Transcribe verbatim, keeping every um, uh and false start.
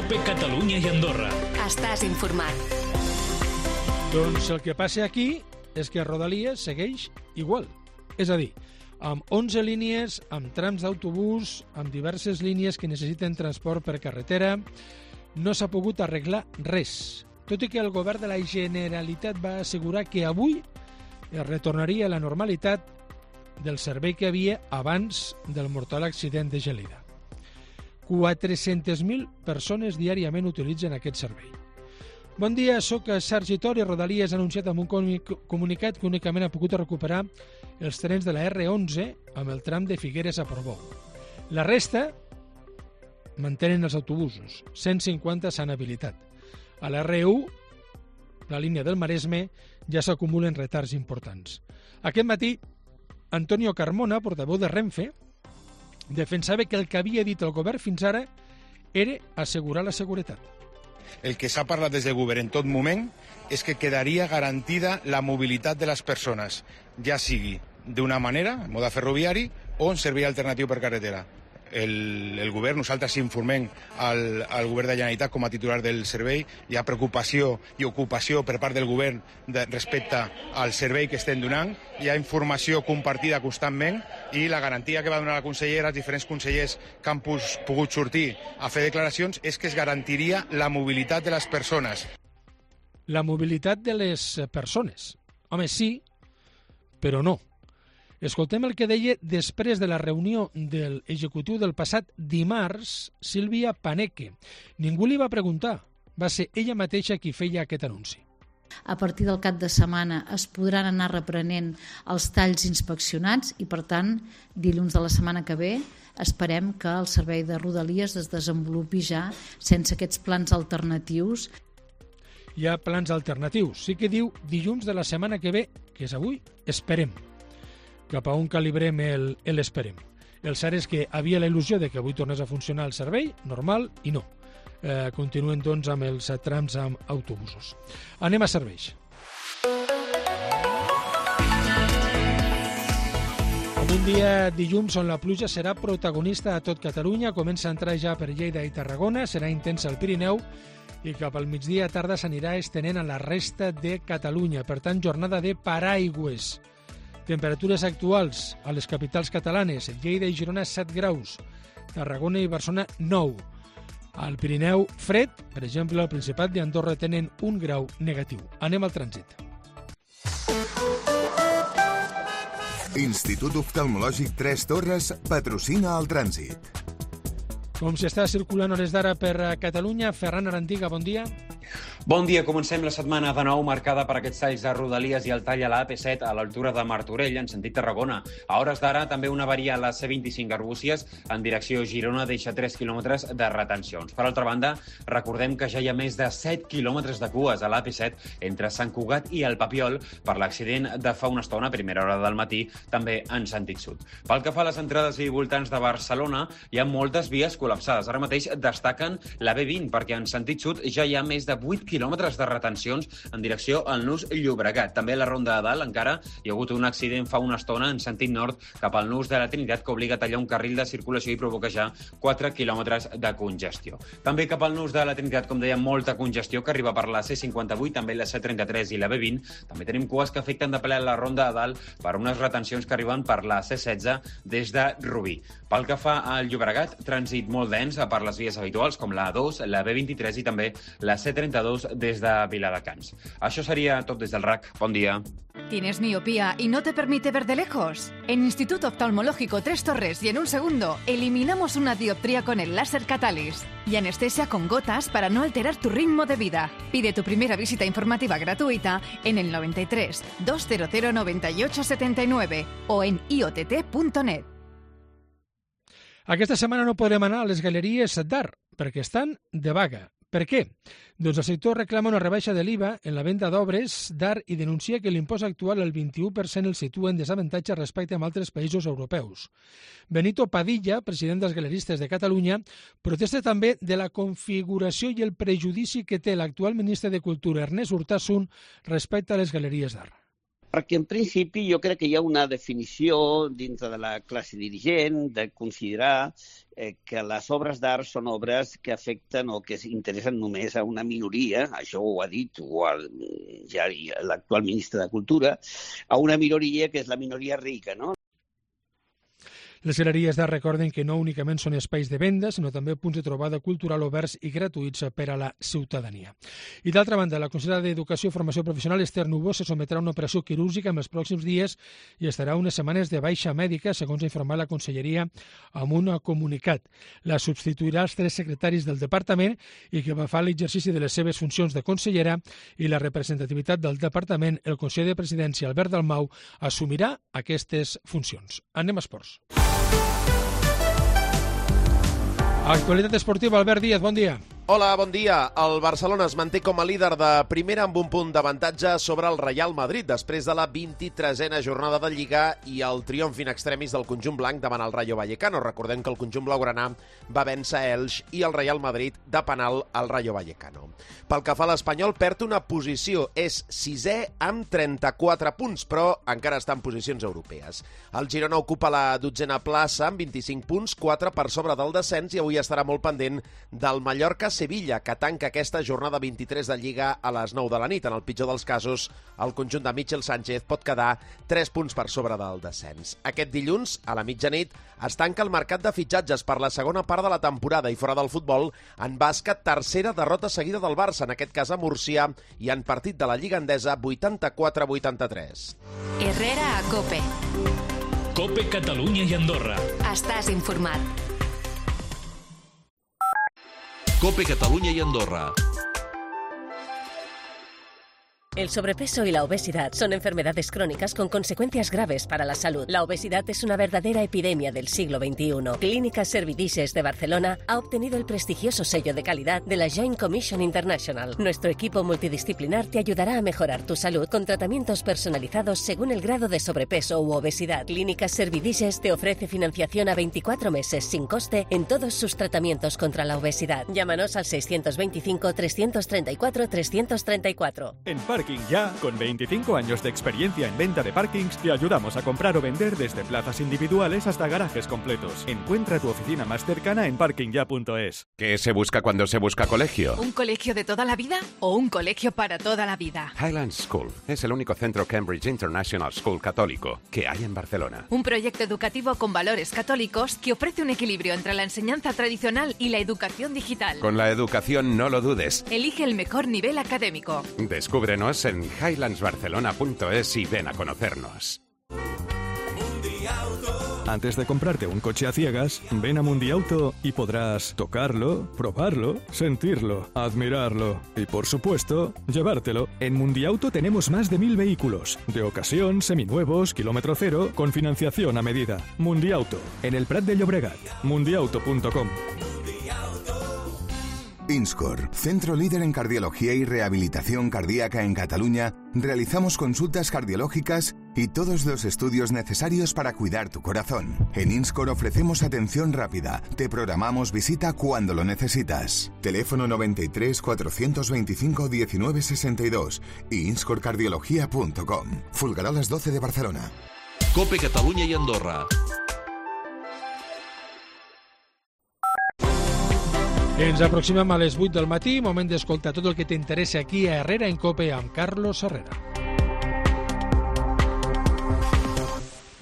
COPE Catalunya i Andorra. Estàs informat. Doncs el que passa aquí és que Rodalies segueix igual. És a dir, amb onze línies, amb trams d'autobús, amb diverses línies que necessiten transport per carretera, no s'ha pogut arreglar res. Tot i que el govern de la Generalitat va assegurar que avui es retornaria a la normalitat del servei que havia abans del mortal accident de Gelida. quatre-centes mil persones diàriament utilitzen aquest servei. Bon dia, soc Sergi Tor i Rodalies ha anunciat amb un comunicat que únicament ha pogut recuperar els trens de la erre onze amb el tram de Figueres a Portbou. La resta mantenen els autobusos, cent cinquanta s'han habilitat. A la erre u, la línia del Maresme, ja s'acumulen retards importants. Aquest matí, Antonio Carmona, portaveu de Renfe, defensava que el que havia dit el govern fins ara era assegurar la seguretat. El que s'ha parlat des del govern en tot moment és que quedaria garantida la mobilitat de les persones, ja sigui d'una manera, en mode ferroviari, o en servei alternatiu per carretera. El, el govern, nosaltres informem al, al govern de la Generalitat com a titular del servei, hi ha preocupació i ocupació per part del govern de, respecte al servei que estem donant, hi ha informació compartida constantment i la garantia que va donar la consellera, els diferents consellers que han pogut sortir a fer declaracions, és que es garantiria la mobilitat de les persones. La mobilitat de les persones. Home, sí, però no. Escoltem el que deia després de la reunió de l'executiu del passat dimarts, Sílvia Paneque. Ningú li va preguntar, va ser ella mateixa qui feia aquest anunci. A partir del cap de setmana es podran anar reprenent els talls inspeccionats i, per tant, dilluns de la setmana que ve esperem que el servei de Rodalies es desenvolupi ja sense aquests plans alternatius. Hi ha plans alternatius. Sí que diu dilluns de la setmana que ve, que és avui, esperem. Cap a on calibrem el, el esperem. El cert és que havia la il·lusió de que avui tornés a funcionar el servei, normal, i no. Eh, continuen, doncs, amb els trams amb autobusos. Anem a serveis. Un dia dilluns on la pluja serà protagonista a tot Catalunya, comença a entrar ja per Lleida i Tarragona, serà intensa al Pirineu i cap al migdia tarda s'anirà estenent a la resta de Catalunya. Per tant, jornada de paraigües. Temperatures actuals a les capitals catalanes, Lleida i Girona set graus, Tarragona i Barcelona nou. Al Pirineu fred, per exemple, al Principat d'Andorra tenen un grau negatiu. Anem al trànsit. Institut Oftalmològic Tres Torres patrocina el trànsit. Com s'està circulant hores d'ara per Catalunya, Ferran Arantiga, bon dia. Bon dia, comencem la setmana de nou marcada per aquests talls de Rodalies i el tall a la A P set a l'altura de Martorell, en sentit Tarragona. A hores d'ara també una avaria a la C vint-i-cinc Arbúcies en direcció Girona deixa tres quilòmetres de retencions. Per altra banda, recordem que ja hi ha més de set quilòmetres de cues a l'A P set entre Sant Cugat i el Papiol per l'accident de fa una estona, a primera hora del matí, també en sentit sud. Pel que fa a les entrades i voltants de Barcelona, hi ha moltes vies col·lapsades. Ara mateix destaquen la B vint, perquè en sentit sud ja hi ha més de vuit quilòmetres de retencions en direcció al Nus Llobregat. També a la Ronda de Dalt encara hi ha hagut un accident fa una estona en sentit nord cap al Nus de la Trinitat que obliga a tallar un carril de circulació i provoca ja quatre quilòmetres de congestió. També cap al Nus de la Trinitat, com deia, molta congestió que arriba per la C cinquanta-vuit, també la C trenta-tres i la B vint. També tenim cues que afecten de ple la Ronda de Dalt per unes retencions que arriben per la C setze des de Rubí. Pel que fa al Llobregat, trànsit molt dens per les vies habituals com la A dos, la B vint-i-tres i també la C trenta-dos des de Viladecans. Això seria tot des del R A C. Bon dia. ¿Tienes miopía y no te permite ver de lejos? En Instituto Oftalmológico Tres Torres y en un segundo eliminamos una dioptría con el láser Catalyst y anestesia con gotas para no alterar tu ritmo de vida. Pide tu primera visita informativa gratuita en el noventa y tres, doscientos noventa y ocho setenta y nueve o en i o t t punto net. Aquesta setmana no podrem anar a les galeries d'art perquè estan de vaga. Per què? Doncs el sector reclama una rebaixa de l'I V A en la venda d'obres d'art i denuncia que l'impost actual al vint-i-u per cent el situa en desavantatge respecte a altres països europeus. Benito Padilla, president dels Galeristes de Catalunya, protesta també de la configuració i el prejudici que té l'actual ministre de Cultura, Ernest Urtasun, respecte a les galeries d'art. Perquè en principi jo crec que hi ha una definició dintre de la classe dirigent de considerar eh, que les obres d'art són obres que afecten o que interessen només a una minoria, això ho ha dit o el, ja l'actual ministre de Cultura, a una minoria que és la minoria rica, no? Les galeries d'art recorden que no únicament són espais de venda, sinó també punts de trobada cultural oberts i gratuïts per a la ciutadania. I d'altra banda, la consellera d'Educació i Formació Professional, Esther Nubó, se sometrà a una operació quirúrgica en els pròxims dies i estarà unes setmanes de baixa mèdica, segons ha informat la Conselleria amb un comunicat. La substituirà els tres secretaris del departament i que va fer l'exercici de les seves funcions de consellera i la representativitat del departament, el conseller de Presidència, Albert Dalmau, assumirà aquestes funcions. Anem a esports. Actualitat esportiva, Albert Díaz, bon dia. Hola, bon dia. El Barcelona es manté com a líder de primera amb un punt d'avantatge sobre el Real Madrid després de la vint-i-tresena jornada de Lliga i el triomf in extremis del conjunt blanc davant el Rayo Vallecano. Recordem que el conjunt blaugrana va vèncer Elx i el Real Madrid de penal al Rayo Vallecano. Pel que fa a l'Espanyol, perd una posició. És sisè amb trenta-quatre punts, però encara està en posicions europees. El Girona ocupa la dotzena plaça amb vint-i-cinc punts, quatre per sobre del descens, i avui estarà molt pendent del Mallorca Sevilla, que tanca aquesta jornada vint-i-tres de Lliga a les nou de la nit. En el pitjor dels casos, el conjunt de Michel Sánchez pot quedar tres punts per sobre del descens. Aquest dilluns, a la mitjanit, es tanca el mercat de fitxatges per la segona part de la temporada i fora del futbol, en bàsquet, tercera derrota seguida del Barça, en aquest cas a Múrcia, i en partit de la Lliga Endesa vuitanta-quatre a vuitanta-tres. Herrera a COPE. COPE Catalunya i Andorra. Estàs informat. COPE Catalunya y Andorra. El sobrepeso y la obesidad son enfermedades crónicas con consecuencias graves para la salud. La obesidad es una verdadera epidemia del siglo veintiuno. Clínicas Servidices de Barcelona ha obtenido el prestigioso sello de calidad de la Joint Commission International. Nuestro equipo multidisciplinar te ayudará a mejorar tu salud con tratamientos personalizados según el grado de sobrepeso u obesidad. Clínicas Servidices te ofrece financiación a veinticuatro meses sin coste en todos sus tratamientos contra la obesidad. Llámanos al seiscientos veinticinco, trescientos treinta y cuatro, trescientos treinta y cuatro. En Parking Ya, con veinticinco años de experiencia en venta de parkings, te ayudamos a comprar o vender desde plazas individuales hasta garajes completos. Encuentra tu oficina más cercana en parking ya punto es. ¿Qué se busca cuando se busca colegio? ¿Un colegio de toda la vida o un colegio para toda la vida? Highlands School es el único centro Cambridge International School católico que hay en Barcelona. Un proyecto educativo con valores católicos que ofrece un equilibrio entre la enseñanza tradicional y la educación digital. Con la educación no lo dudes. Elige el mejor nivel académico. Descúbrenos en highlands barcelona punto es y ven a conocernos. Antes de comprarte un coche a ciegas, ven a Mundiauto y podrás tocarlo, probarlo, sentirlo, admirarlo y, por supuesto, llevártelo. En Mundiauto tenemos más de mil vehículos, de ocasión, seminuevos, kilómetro cero, con financiación a medida. Mundiauto, en el Prat de Llobregat, mundiauto punto com. Inscor, centro líder en cardiología y rehabilitación cardíaca en Cataluña, realizamos consultas cardiológicas y todos los estudios necesarios para cuidar tu corazón. En Inscor ofrecemos atención rápida, te programamos visita cuando lo necesitas. Teléfono noventa y tres, cuatrocientos veinticinco, diecinueve sesenta y dos y inscor cardiología punto com. Fulgaroles doce de Barcelona. COPE Catalunya i Andorra. Ens aproximem a les vuit del matí, moment d'escoltar tot el que t'interessa aquí a Herrera en COPE amb Carlos Herrera.